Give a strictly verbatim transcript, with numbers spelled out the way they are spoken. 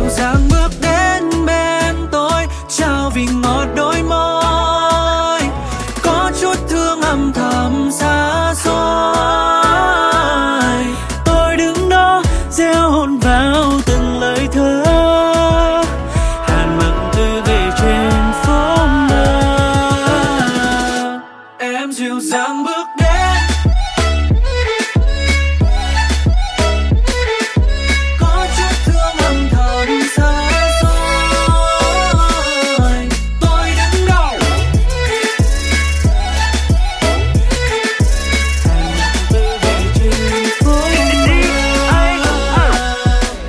dàng bước đến bên tôi, trao vị ngọt đôi môi, có chút thương âm thầm xa xôi. Tôi đứng đó gieo hôn vào từng lời thơ, hàn mặn từ về trên phố mơ. Em dịu dàng bước đến